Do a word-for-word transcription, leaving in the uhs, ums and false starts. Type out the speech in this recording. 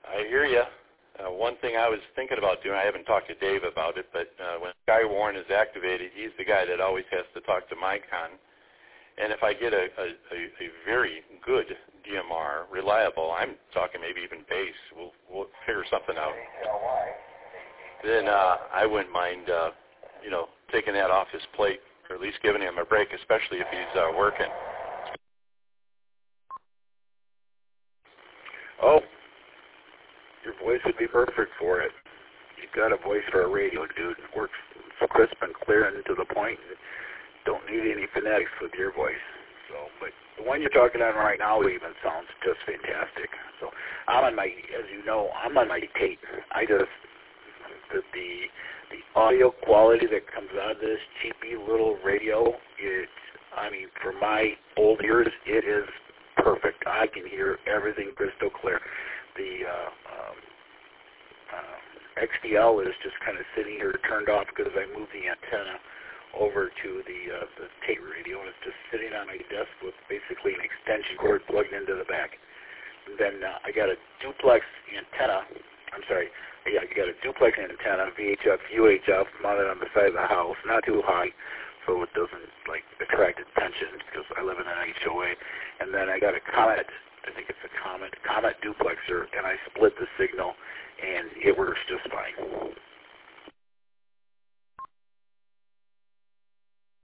I hear you. Uh, one thing I was thinking about doing, I haven't talked to Dave about it, but uh, when Skywarn is activated, he's the guy that always has to talk to Micon. And if I get a, a, a, a very good D M R, reliable, I'm talking maybe even base, we'll, we'll figure something out. Then uh, I wouldn't mind, uh, you know, taking that off his plate, or at least giving him a break, especially if he's uh, working. Oh, your voice would be perfect for it. You've got a voice for a radio, dude. It works crisp and clear and to the point. Don't need any phonetics with your voice. So, but the one you're talking on right now even sounds just fantastic. So I'm on my, as you know, I'm on my tape. I just, the, the, the audio quality that comes out of this cheapy little radio, it's, I mean, for my old ears, it is perfect. I can hear everything crystal clear. The uh, um, uh, X D L is just kind of sitting here turned off because I moved the antenna over to the uh, the tape radio, and it's just sitting on my desk with basically an extension cord plugged into the back. And then uh, I got a duplex antenna. I'm sorry. Yeah, I got a duplex antenna, V H F, U H F, mounted on the side of the house, not too high, so it doesn't like attract attention because I live in an H O A. And then I got a Comet. I think it's a Comet, Comet duplexer, and I split the signal, and it works just fine.